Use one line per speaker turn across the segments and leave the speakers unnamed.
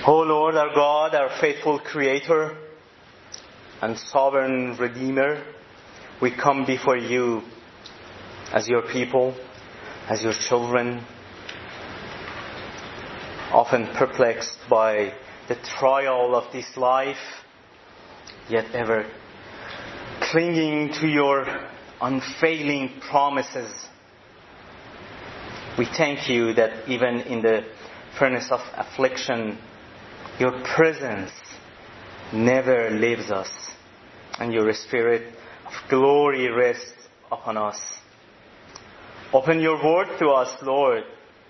O Lord, our God, our faithful Creator and sovereign Redeemer, we come before you as your people, as your children, often perplexed by the trial of this life, yet ever clinging to your unfailing promises. We thank you that even in the furnace of affliction, your presence never leaves us, and your Spirit of glory rests upon us. Open your word to us, Lord.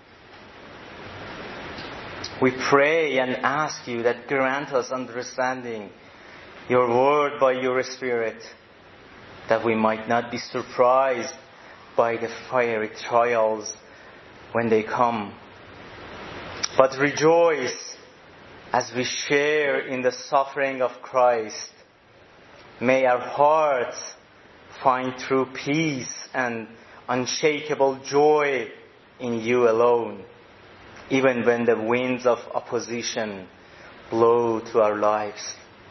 We pray and ask you that grant us understanding your word by your Spirit, that we might not be surprised by the fiery trials when they come, but rejoice as we share in the suffering of Christ. May our hearts find true peace and unshakable joy in you alone, even when the winds of opposition blow to our lives.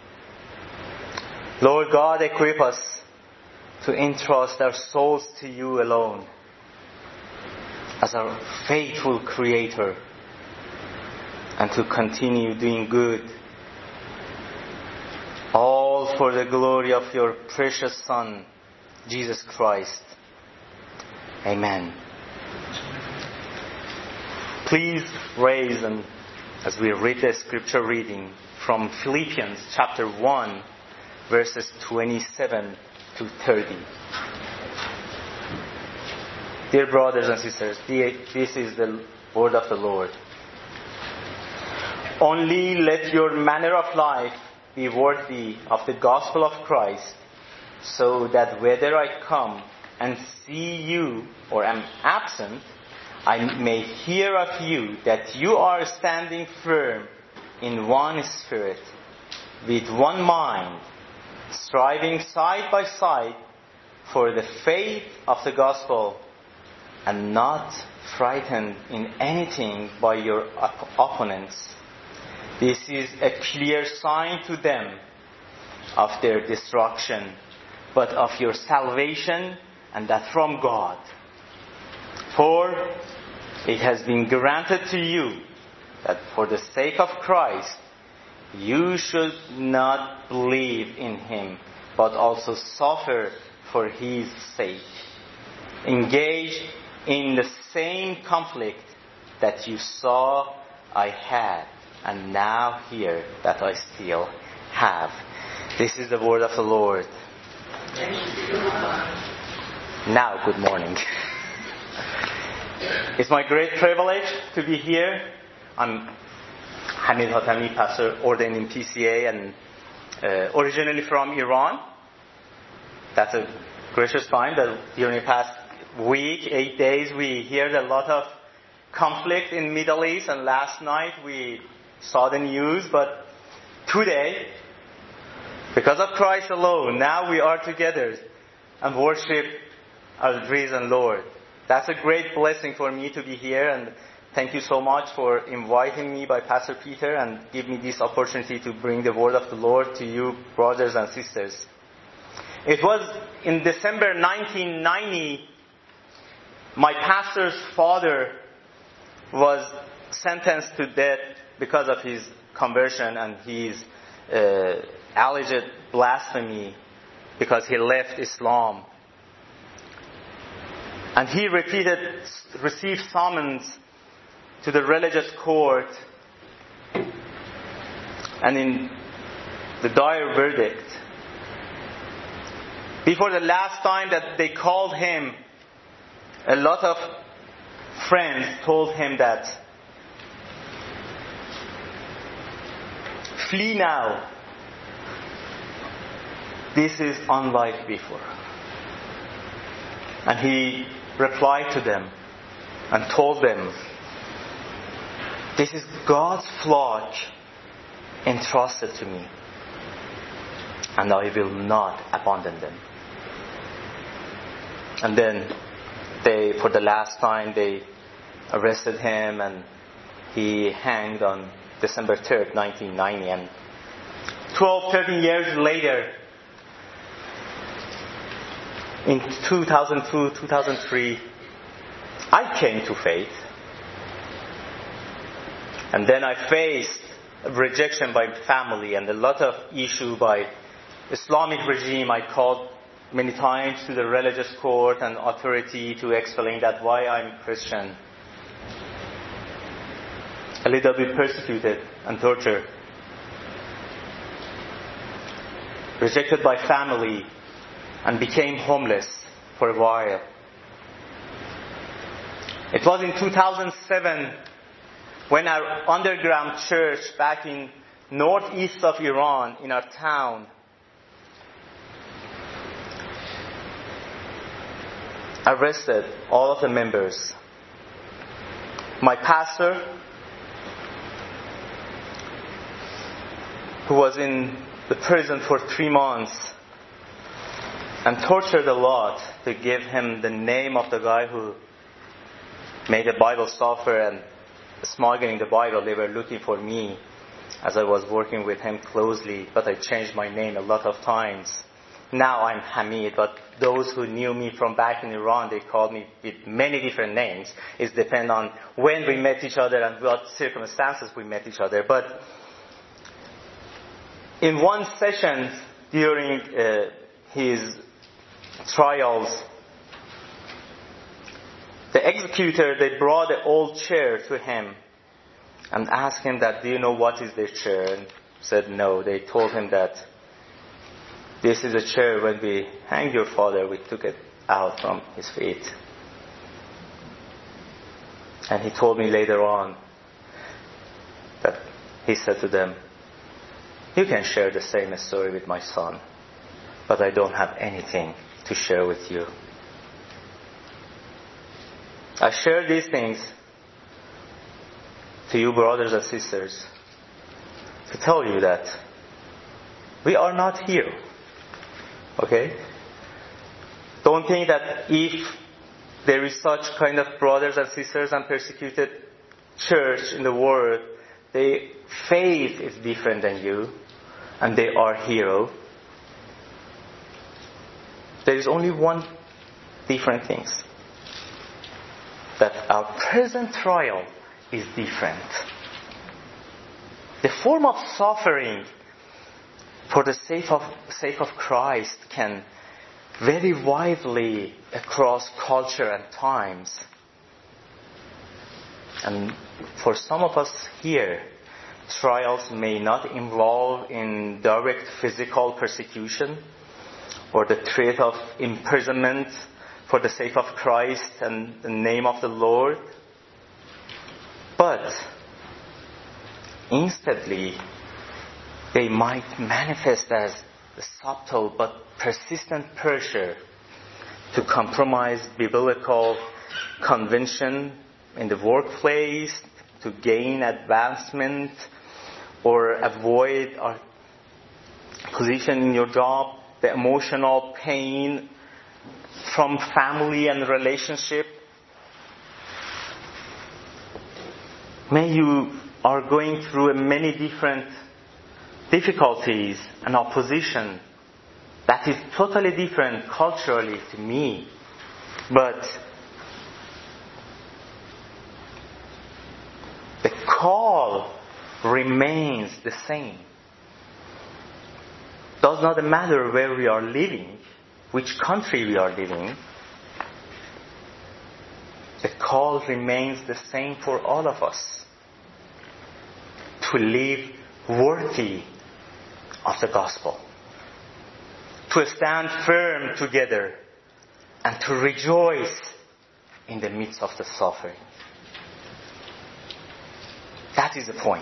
Lord God, equip us to entrust our souls to you alone as our faithful Creator, and to continue doing good, all for the glory of your precious Son, Jesus Christ. Amen. Please raise, and as we read the scripture reading from Philippians chapter 1, verses 27 to 30. Dear brothers and sisters, this is the word of the Lord. Only let your manner of life be worthy of the gospel of Christ, so that whether I come and see you or am absent, I may hear of you that you are standing firm in one spirit, with one mind, striving side by side for the faith of the gospel, and not frightened in anything by your opponents. This is a clear sign to them of their destruction, but of your salvation, and that from God. For it has been granted to you that for the sake of Christ, you should not believe in him, but also suffer for his sake, engaged in the same conflict that you saw I had, and now hear that I still have. This is the word of the Lord. Now, good morning. It's my great privilege to be here. I'm Hamid Hatami, pastor ordained in PCA, and originally from Iran. That's a gracious time that during the past week, 8 days, we heard a lot of conflict in Middle East, and last night we saw the news, but today, because of Christ alone, now we are together and worship our risen Lord. That's a great blessing for me to be here, and thank you so much for inviting me by Pastor Peter and give me this opportunity to bring the word of the Lord to you, brothers and sisters. It was in December 1990, my pastor's father was sentenced to death because of his conversion and his alleged blasphemy, because he left Islam. And he received summons to the religious court, and in the dire verdict, before the last time that they called him, a lot of friends told him that, flee now. This is unlike before. And he replied to them and told them, this is God's flock entrusted to me, and I will not abandon them. And then for the last time, they arrested him, and he hanged on December 3rd, 1990. And 12, 13 years later, in 2002, 2003, I came to faith. And then I faced rejection by family and a lot of issue by Islamic regime. I called many times to the religious court and authority to explain that why I'm Christian. A little bit persecuted and tortured. Rejected by family and became homeless for a while. It was in 2007 when our underground church back in northeast of Iran, in our town, arrested all of the members. My pastor, who was in the prison for 3 months and tortured a lot to give him the name of the guy who made the Bible software and smuggling the Bible. They were looking for me as I was working with him closely, but I changed my name a lot of times. Now I'm Hamid, but those who knew me from back in Iran, they called me with many different names. It depends on when we met each other and what circumstances we met each other. But in one session during his trials, the executor, they brought an old chair to him and asked him that, do you know what is this chair? And he said no. They told him that this is a chair when we hanged your father, we took it out from his feet. And he told me later on that he said to them, you can share the same story with my son, but I don't have anything to share with you. I share these things to you, brothers and sisters, to tell you that we are not here. Okay? Don't think that if there is such kind of brothers and sisters and persecuted church in the world, their faith is different than you and they are hero. There is only one different thing. That our present trial is different. The form of suffering for the sake of Christ can vary widely across culture and times. And for some of us here, trials may not involve in direct physical persecution or the threat of imprisonment for the sake of Christ and the name of the Lord. But instantly, they might manifest as a subtle but persistent pressure to compromise biblical convention in the workplace, to gain advancement or avoid a position in your job, the emotional pain from family and relationship. May you are going through many different difficulties and opposition that is totally different culturally to me. But the call remains the same. Does not matter where we are living, which country we are living. The call remains the same for all of us. To live worthy of the gospel. To stand firm together and to rejoice in the midst of the suffering. That is the point.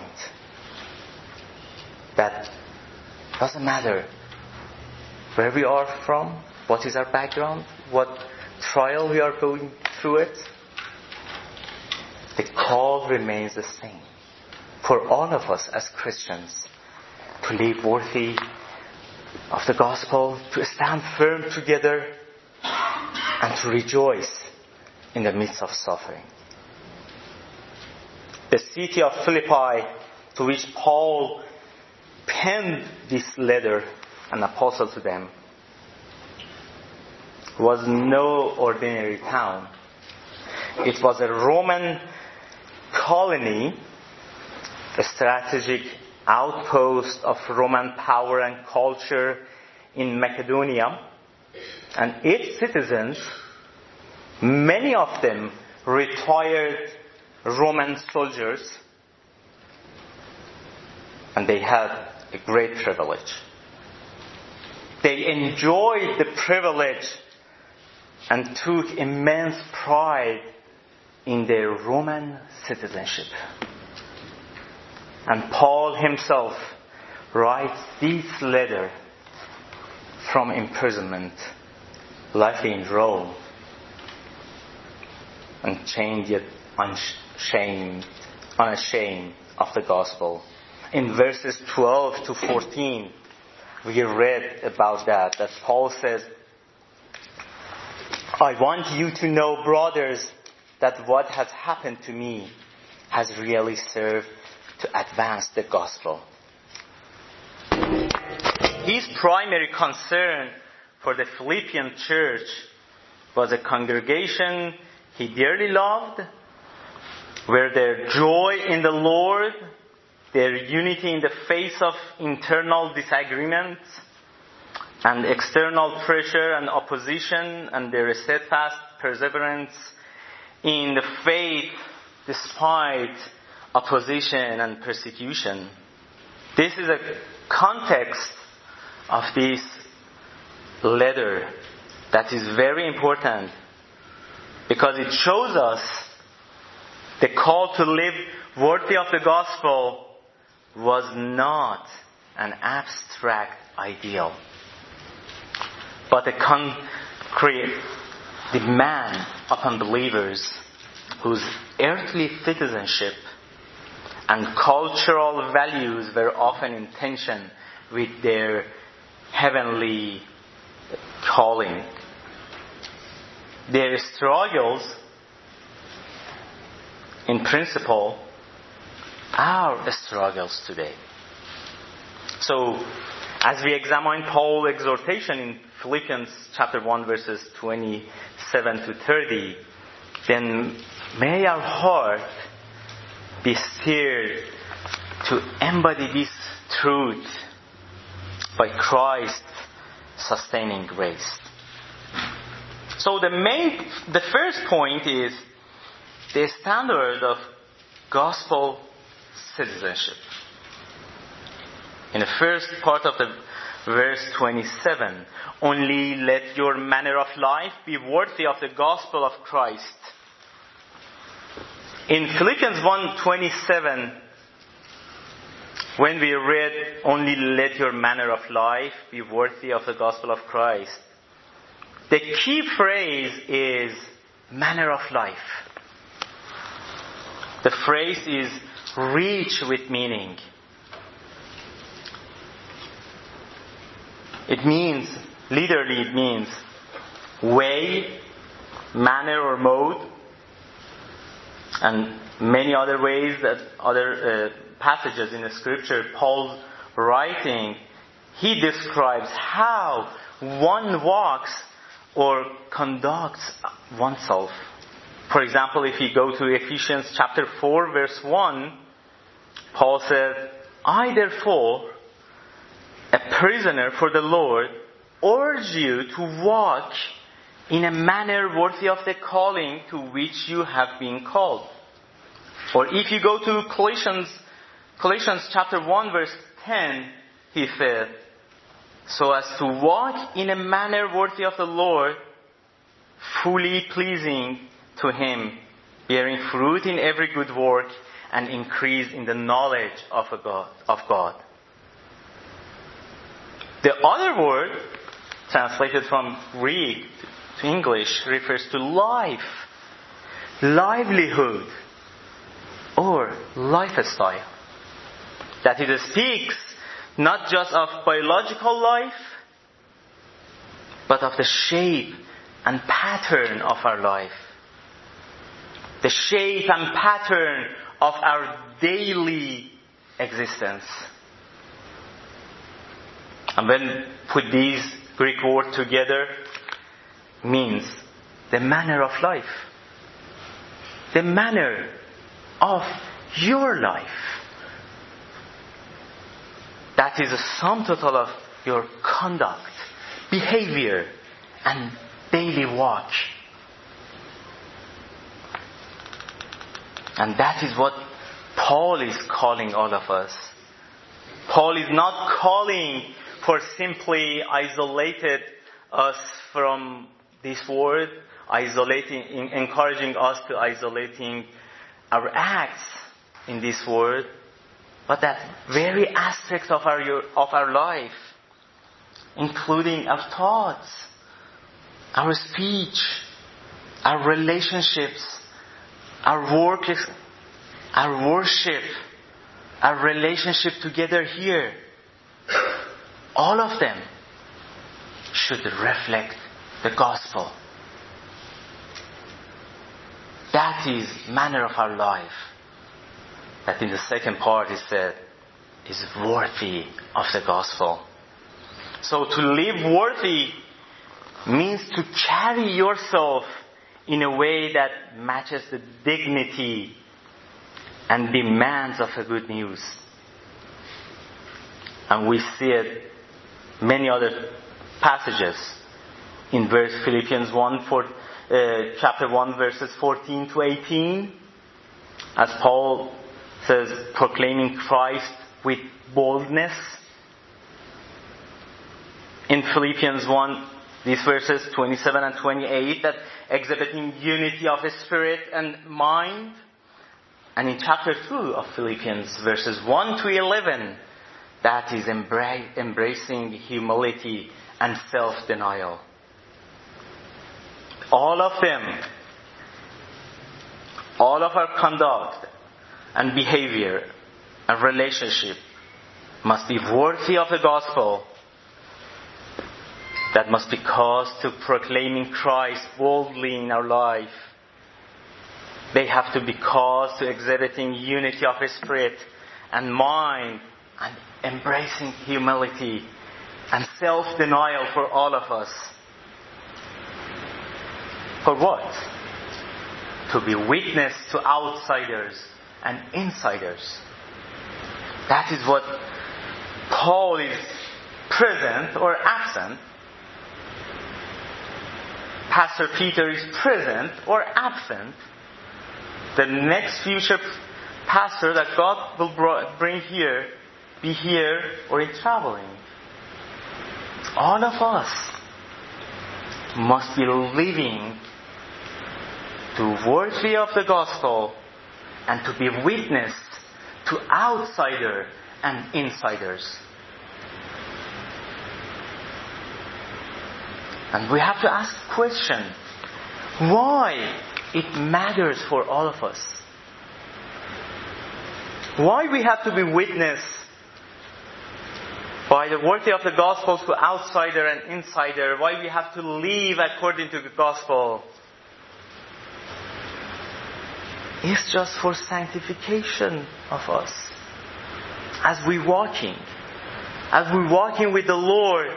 That doesn't matter where we are from, what is our background, what trial we are going through it. The call remains the same for all of us as Christians to live worthy of the gospel, to stand firm together, and to rejoice in the midst of suffering. The city of Philippi to which Paul penned this letter, an apostle to them, was no ordinary town. It was a Roman colony, a strategic outpost of Roman power and culture in Macedonia. And its citizens, many of them retired Roman soldiers, and they had a great privilege. They enjoyed the privilege and took immense pride in their Roman citizenship. And Paul himself writes this letter from imprisonment, likely in Rome, unchained yet unashamed of the gospel. In verses 12 to 14, we read about that Paul says, I want you to know, brothers, that what has happened to me has really served to advance the gospel. His primary concern for the Philippian church was a congregation he dearly loved, where their joy in the Lord, their unity in the face of internal disagreements and external pressure and opposition, and their steadfast perseverance in the faith despite opposition and persecution. This is a context of this letter that is very important, because it shows us the call to live worthy of the gospel was not an abstract ideal, but a concrete demand upon believers whose earthly citizenship and cultural values were often in tension with their heavenly calling. Their struggles, in principle, are struggles today. So, as we examine Paul's exhortation in Philippians chapter 1 verses 27 to 30, then may our heart be stirred to embody this truth by Christ's sustaining grace. So the first point is the standard of gospel citizenship. In the first part of the verse 27, only let your manner of life be worthy of the gospel of Christ. In Philippians 1:27, when we read, only let your manner of life be worthy of the gospel of Christ, the key phrase is manner of life. The phrase is rich with meaning. It means way, manner or mode, and many other ways that other passages in the scripture, Paul's writing, he describes how one walks or conducts oneself. For example, if you go to Ephesians chapter 4 verse 1, Paul said, I therefore, a prisoner for the Lord, urge you to walk in a manner worthy of the calling to which you have been called. Or if you go to Colossians chapter 1 verse 10, he said, so as to walk in a manner worthy of the Lord, fully pleasing to Him, bearing fruit in every good work and increase in the knowledge of God. The other word, translated from Greek to English, refers to life, livelihood, or lifestyle. That it speaks not just of biological life, but of the shape and pattern of our life. The shape and pattern of our daily existence. And when put these Greek words together, means the manner of life. The manner of your life. That is a sum total of your conduct, behavior, and daily walk. And that is what Paul is calling all of us. Paul is not calling for simply isolated us from this world, encouraging us to isolating our acts in this world, but that very aspects of our life, including our thoughts, our speech, our relationships, our work, our worship, our relationship together here, all of them should reflect the gospel. That is manner of our life. That in the second part is said is worthy of the gospel. So to live worthy means to carry yourself in a way that matches the dignity and demands of the good news. And we see it many other passages in Philippians 1, chapter 1, verses 14 to 18, as Paul says, proclaiming Christ with boldness. In Philippians 1, these verses 27 and 28, that exhibiting unity of the spirit and mind. And in chapter 2 of Philippians, verses 1 to 11, that is embracing humility and self-denial. All of them, all of our conduct and behavior and relationship must be worthy of the gospel. That must be caused to proclaiming Christ boldly in our life. They have to be caused to exhibiting unity of the spirit and mind and embracing humility and self-denial for all of us. For what? To be witness to outsiders and insiders. That is what Paul is present or absent. Pastor Peter is present or absent. The next future pastor that God will bring here, be here or in traveling. All of us must be living to worthy of the gospel and to be witness to outsider and insiders. And we have to ask the question, why it matters for all of us? Why we have to be witness by the worthy of the gospel to outsider and insider? Why we have to live according to the gospel? It's just for sanctification of us. As we walking with the Lord,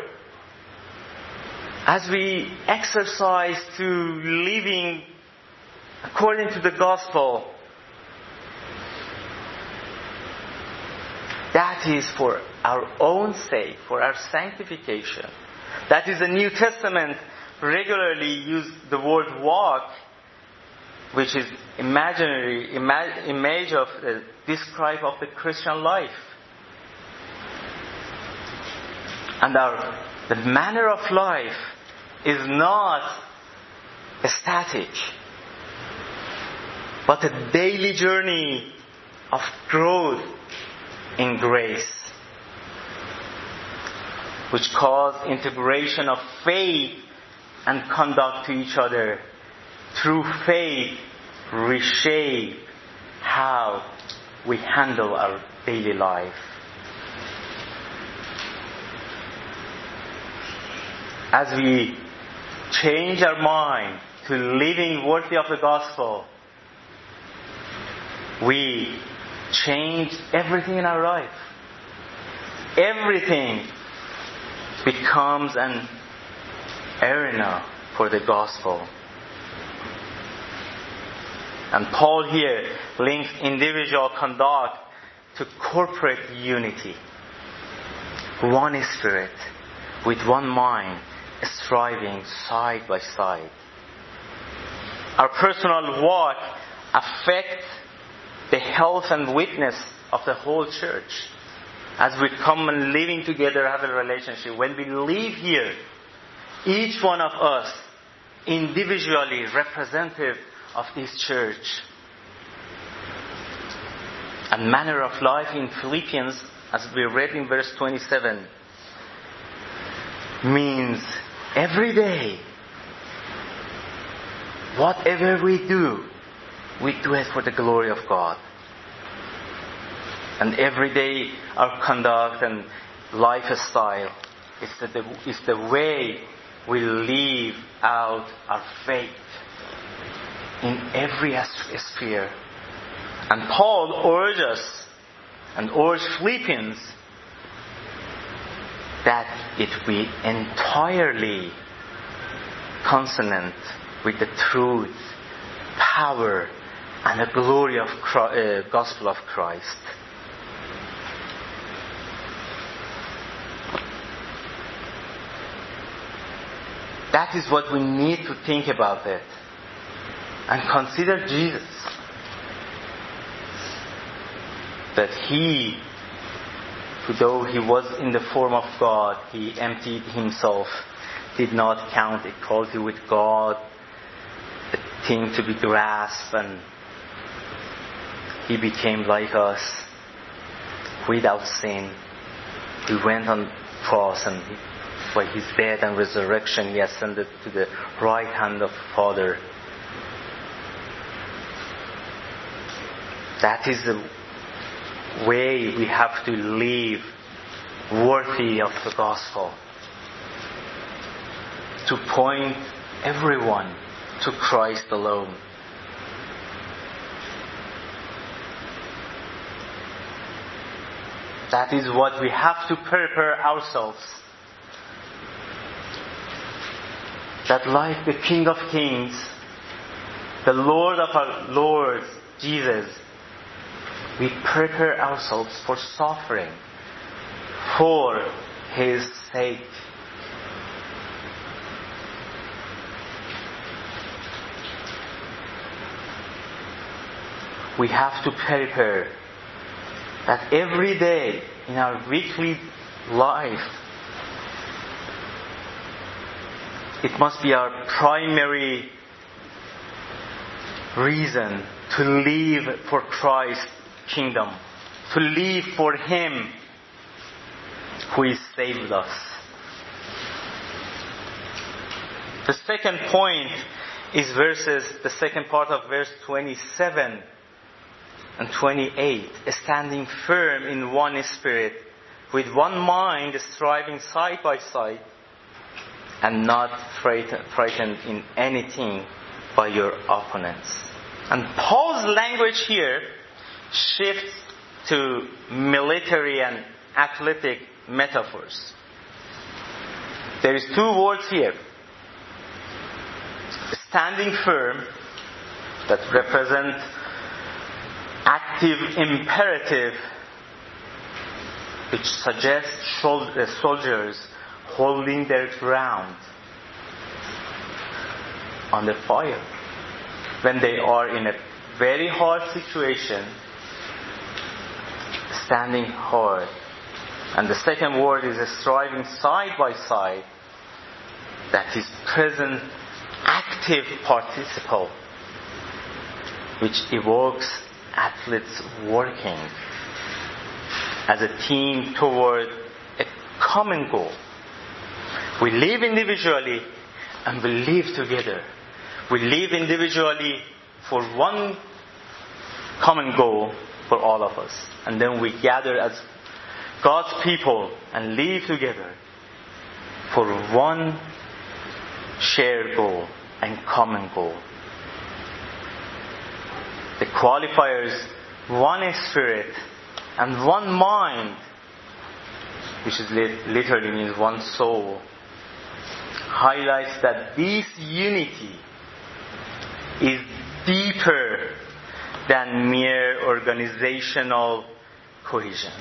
as we exercise to living according to the gospel, that is for our own sake, for our sanctification. That is the New Testament regularly use the word walk, which is image of describe of the Christian life. And the manner of life is not static, but a daily journey of growth in grace, which cause integration of faith and conduct to each other. Through faith, reshape how we handle our daily life. As we change our mind to living worthy of the gospel, we changed everything in our life. Everything becomes an arena for the gospel. And Paul here links individual conduct to corporate unity. One spirit, with one mind, striving side by side. Our personal walk affects the health and witness of the whole church. As we come and living together, have a relationship. When we live here, each one of us individually representative of this church. And manner of life in Philippians, as we read in verse 27, means every day, whatever we do it for the glory of God. And every day our conduct and lifestyle is the way we live out our faith in every sphere. And Paul urges us and urges Philippians that it be entirely consonant with the truth, power, and the glory of gospel of Christ. That is what we need to think about it. And consider Jesus. That He, though He was in the form of God, He emptied Himself, did not count equality with God a thing to be grasped, and He became like us, without sin. He went on the cross, and by His death and resurrection, He ascended to the right hand of the Father. That is the way we have to live worthy of the gospel. To point everyone to Christ alone. That is what we have to prepare ourselves. That like the King of Kings, the Lord of our Lords, Jesus, we prepare ourselves for suffering for His sake. We have to prepare that every day in our weekly life, it must be our primary reason to live for Christ's kingdom, to live for Him who has saved us. The second point is the second part of verse 27 and 28, standing firm in one spirit, with one mind, striving side by side, and not frightened in anything by your opponents. And Paul's language here shifts to military and athletic metaphors. There is two words here. Standing firm, that represent active imperative, which suggests soldiers holding their ground on the fire when they are in a very hard situation, standing hard. And the second word is striving side by side, that is present active participle, which evokes athletes working as a team toward a common goal. We live individually and we live together. We live individually for one common goal for all of us. And then we gather as God's people and live together for one shared goal and common goal. The qualifiers one spirit, and one mind, which is literally means one soul, highlights that this unity is deeper than mere organizational cohesion.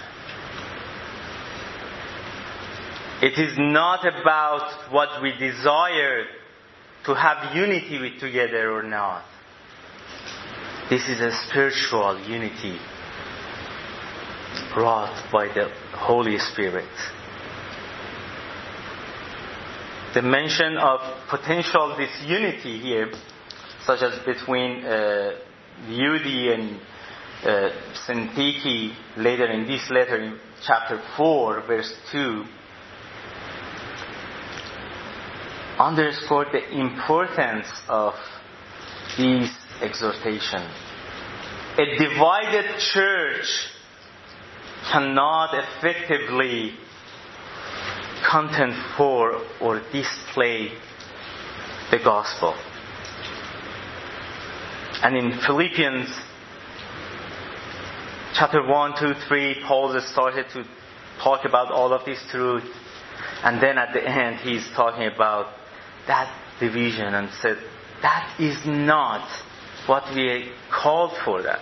It is not about what we desire to have unity with together or not. This is a spiritual unity wrought by the Holy Spirit. The mention of potential disunity here, such as between Yehudi and Syntyche later in this letter in chapter 4, verse 2, underscore the importance of these exhortations. A divided church cannot effectively contend for or display the gospel. And in Philippians chapter 1, 2, 3, Paul started to talk about all of this truth. And then at the end, he's talking about that division and said, that is not what we called for that.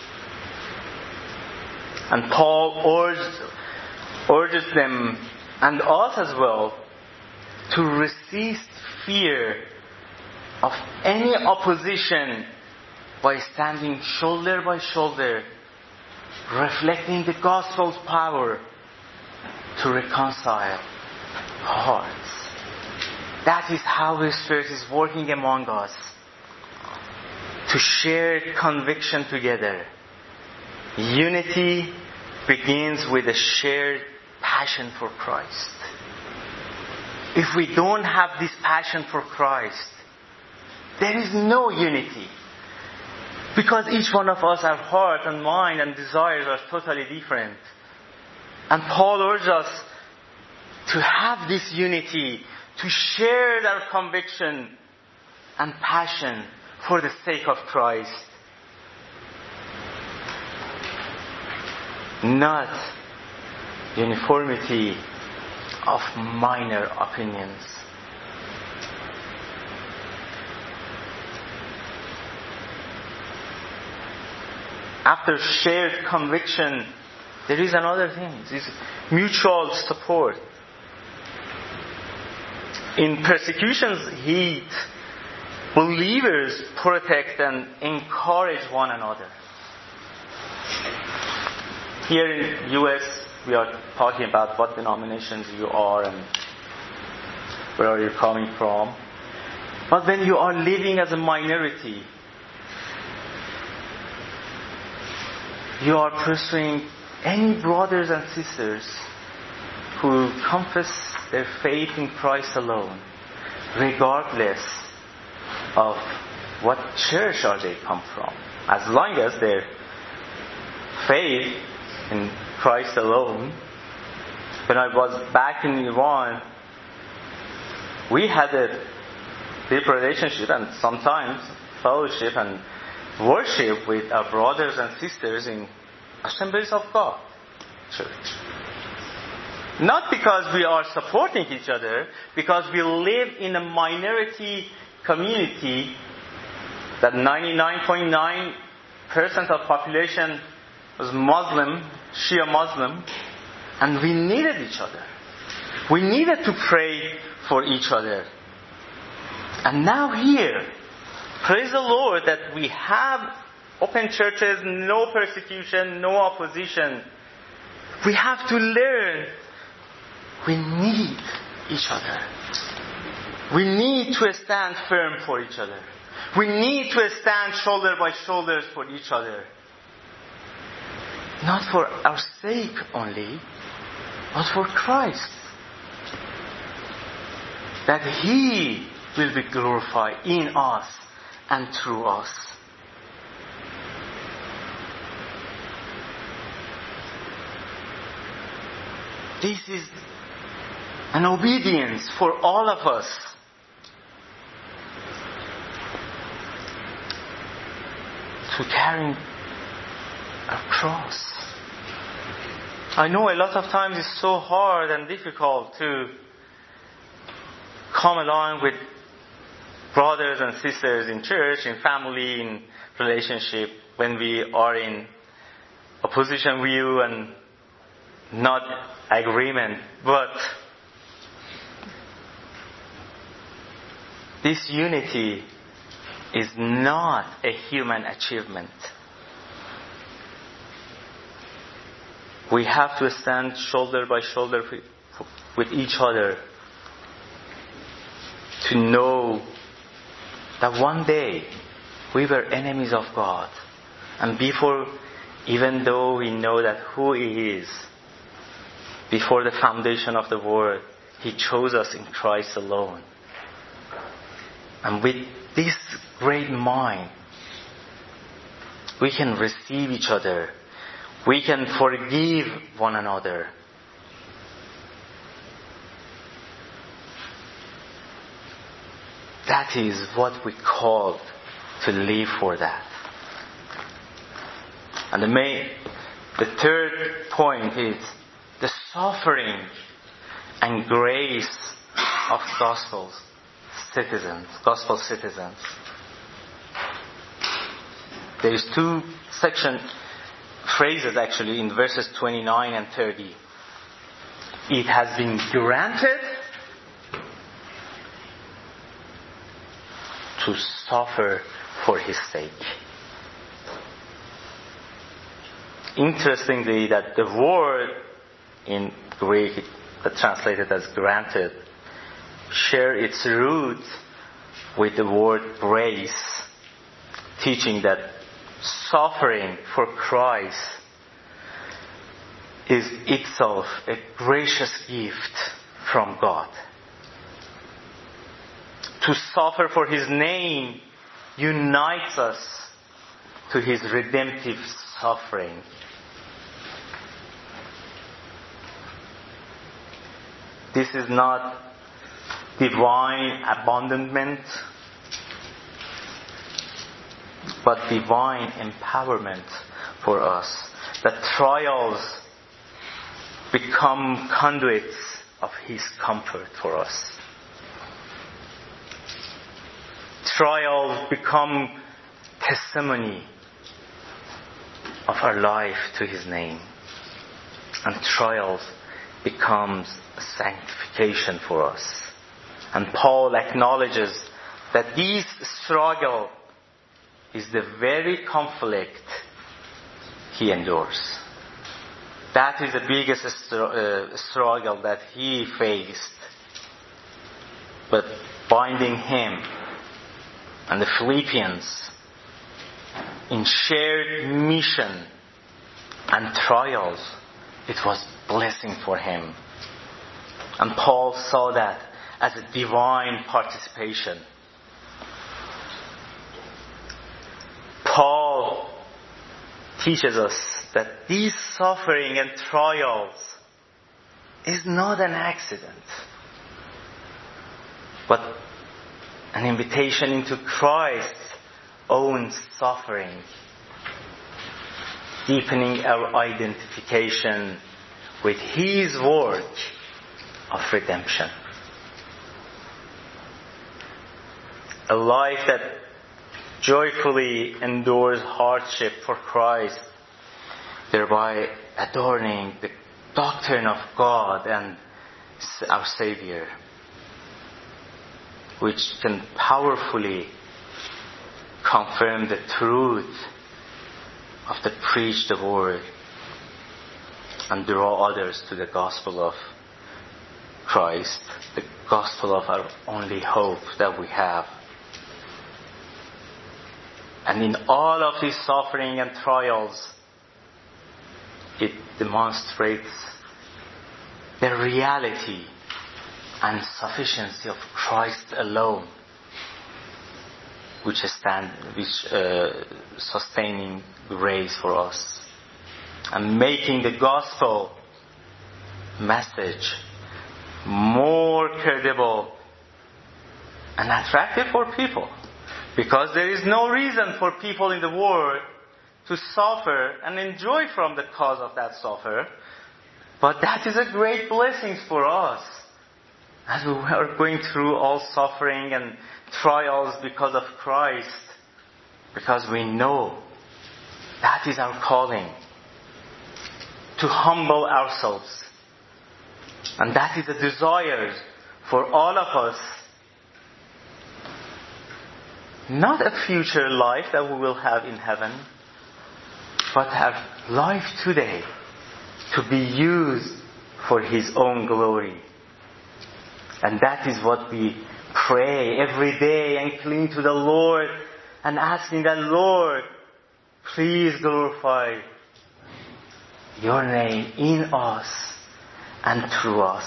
And Paul urges them and us as well to resist fear of any opposition by standing shoulder by shoulder, reflecting the gospel's power to reconcile hearts. That is how the Spirit is working among us to share conviction together. Unity begins with a shared passion for Christ. If we don't have this passion for Christ, there is no unity. Because each one of us, our heart and mind and desires are totally different. And Paul urges us to have this unity, to share our conviction and passion for the sake of Christ. Not uniformity of minor opinions. After shared conviction, there is another thing. It's mutual support. In persecution's heat, believers protect and encourage one another. Here in U.S., we are talking about what denominations you are and where are you coming from. But when you are living as a minority, you are pursuing any brothers and sisters who confess their faith in Christ alone, regardless of what church are they come from. As long as their faith in Christ alone. When I was back in Iran, we had a deep relationship and sometimes fellowship and worship with our brothers and sisters in Assemblies of God Church. Not because we are supporting each other, because we live in a minority community that 99.9% of population was Muslim, Shia Muslim, and we needed each other. We needed to pray for each other. And now here, praise the Lord that we have open churches, no persecution, no opposition. We have to learn. We need each other. We need to stand firm for each other. We need to stand shoulder by shoulders for each other. Not for our sake only, but for Christ. That He will be glorified in us and through us. This is an obedience for all of us. To carrying Our cross. I know a lot of times it's so hard and difficult to come along with brothers and sisters in church, in family, in relationship, when we are in opposition view and not agreement. But this unity is not a human achievement. We have to stand shoulder by shoulder with each other to know that one day we were enemies of God. And even though we know that who He is, before the foundation of the world, He chose us in Christ alone. And with this great mind, we can receive each other. We can forgive one another. That is what we call to live for that. And the third point is the suffering and grace of gospel citizens. There is two phrases actually in verses 29 and 30. It has been granted to suffer for His sake. Interestingly, that the word in Greek that translated as granted share its root with the word grace, teaching that suffering for Christ is itself a gracious gift from God. To suffer for His name unites us to His redemptive suffering. This is not divine abandonment, but divine empowerment for us. That trials become conduits of His comfort for us. Trials become testimony of our life to His name. And trials becomes sanctification for us. And Paul acknowledges that this struggle is the very conflict he endures. That is the biggest struggle that he faced. But binding him and the Philippians in shared mission and trials, it was blessing for him. And Paul saw that as a divine participation. Paul teaches us that these suffering and trials is not an accident, but an invitation into Christ's own suffering, deepening our identification with His work of redemption. A life that joyfully endures hardship for Christ, thereby adorning the doctrine of God and our Savior, which can powerfully confirm the truth of the preached word and draw others to the gospel of Christ, the gospel of our only hope that we have. And in all of these suffering and trials, it demonstrates the reality and sufficiency of Christ alone, which sustaining grace for us, and making the gospel message more credible and attractive for people. Because there is no reason for people in the world to suffer and enjoy from the cause of that suffer. But that is a great blessing for us as we are going through all suffering and trials because of Christ. Because we know that is our calling, to humble ourselves. And that is a desire for all of us. Not a future life that we will have in heaven, but our life today to be used for His own glory. And that is what we pray every day and cling to the Lord and asking that, Lord, please glorify your name in us and through us.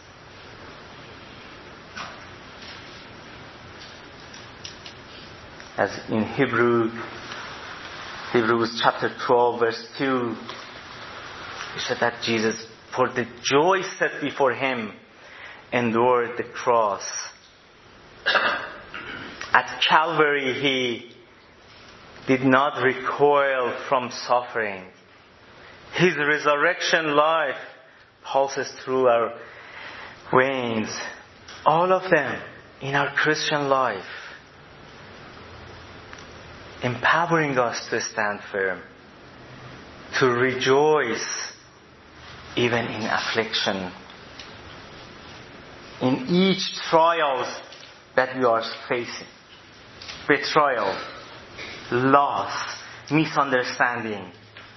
As in Hebrews chapter 12 verse 2, it said that Jesus, for the joy set before Him, endured the cross. At Calvary, He did not recoil from suffering. His resurrection life pulses through our veins. All of them in our Christian life, empowering us to stand firm, to rejoice even in affliction, in each trials that we are facing. Betrayal, loss, misunderstanding.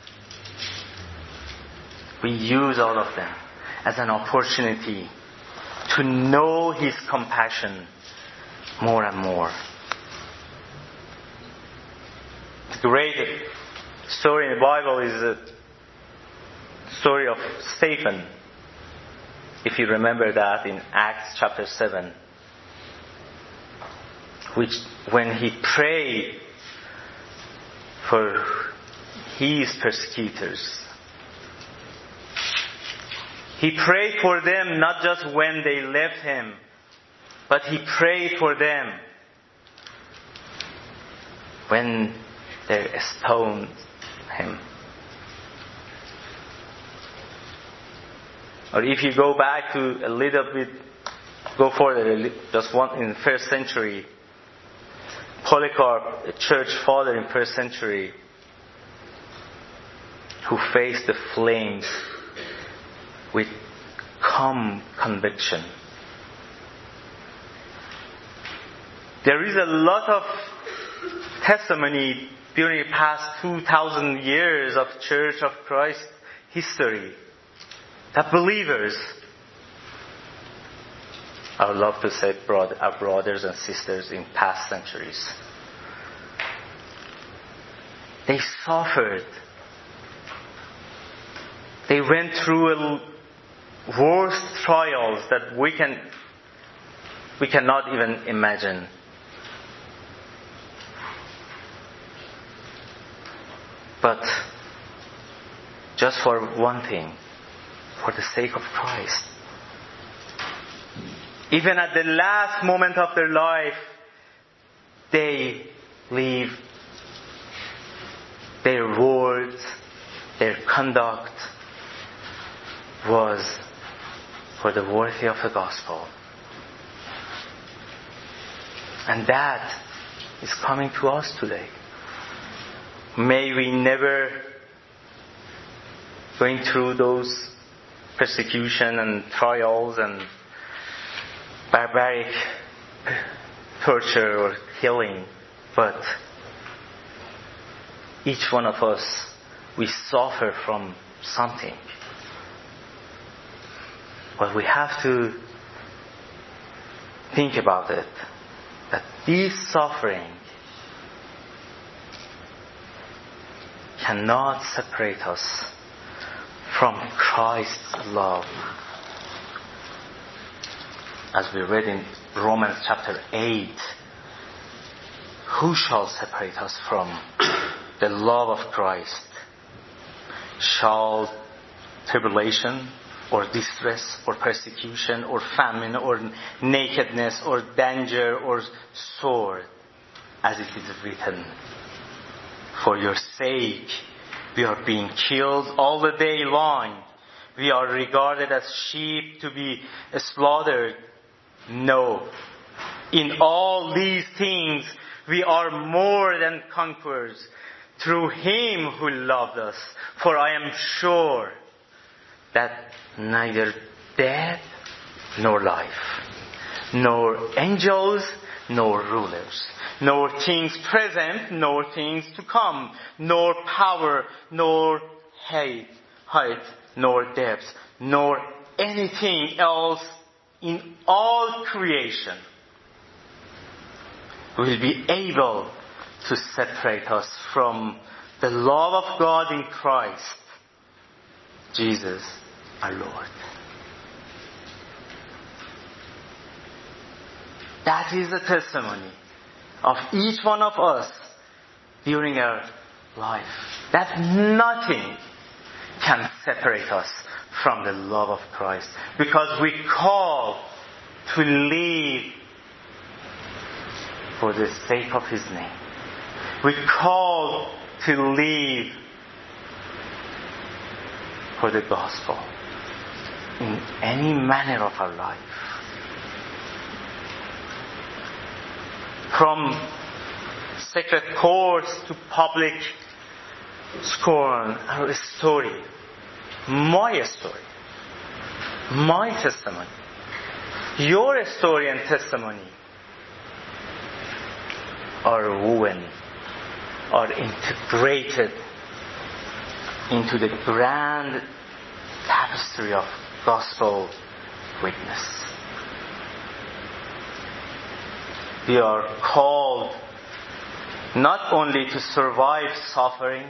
We use all of them as an opportunity to know His compassion more and more. The great story in the Bible is the story of Stephen. If you remember that in Acts chapter 7. Which, when he prayed for his persecutors, he prayed for them not just when they left him, but he prayed for them when they stoned him. Or if you go back to a little bit, go further, just one in the first century, Polycarp, a church father in first century, who faced the flames with calm conviction. There is a lot of testimony during the past 2,000 years of Church of Christ history that believers, I would love to say our brothers and sisters in past centuries, they suffered. They went through worse trials that we cannot even imagine. But just for one thing, for the sake of Christ. Even at the last moment of their life, they leave their words, their conduct was for the worthy of the gospel. And that is coming to us today. May we never going through those persecution and trials and barbaric torture or killing, but each one of us, we suffer from something. But we have to think about it, that this suffering cannot separate us from Christ's love. As we read in Romans chapter 8, who shall separate us from the love of Christ? Shall tribulation or distress or persecution or famine or nakedness or danger or sword, as it is written, For your sake, we are being killed all the day long. We are regarded as sheep to be slaughtered. No. In all these things, we are more than conquerors through Him who loved us. For I am sure that neither death nor life, nor angels, nor rulers, nor things present, nor things to come, nor power, nor height, nor depth, nor anything else in all creation will be able to separate us from the love of God in Christ Jesus our Lord. That is the testimony of each one of us during our life. That nothing can separate us from the love of Christ. Because we call to live for the sake of His name. We call to live for the gospel in any manner of our life. From sacred courts to public scorn, our story, my testimony, your story and testimony are woven, are integrated into the grand tapestry of gospel witness. We are called not only to survive suffering,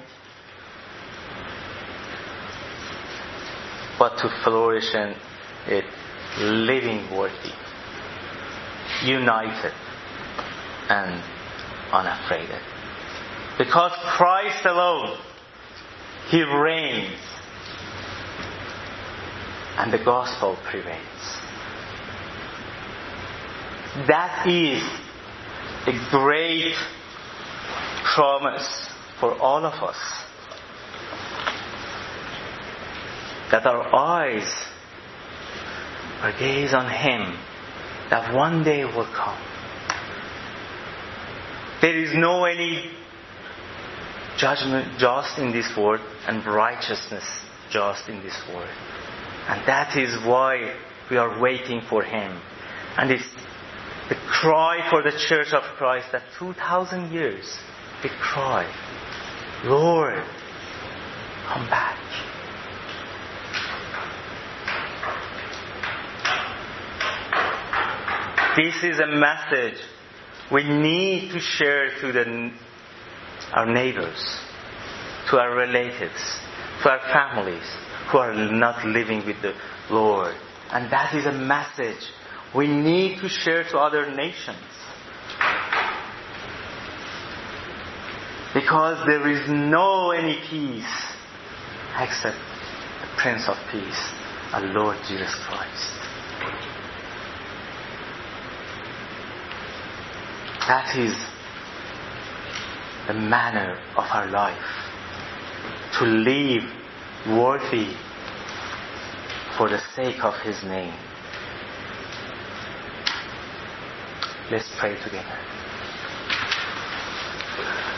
but to flourish in it, living worthy, united, and unafraid. Because Christ alone, He reigns, and the gospel prevails. That is a great promise for all of us. That our eyes are gazed on Him, that one day will come. There is no any judgment just in this world and righteousness just in this world. And that is why we are waiting for Him. And it's the cry for the Church of Christ that 2,000 years, they cry, Lord, come back. This is a message we need to share to our neighbors, to our relatives, to our families who are not living with the Lord. And that is a message we need to share to other nations. Because there is no any peace except the Prince of Peace, our Lord Jesus Christ. That is the manner of our life. To live worthy for the sake of His name. Let's pray together.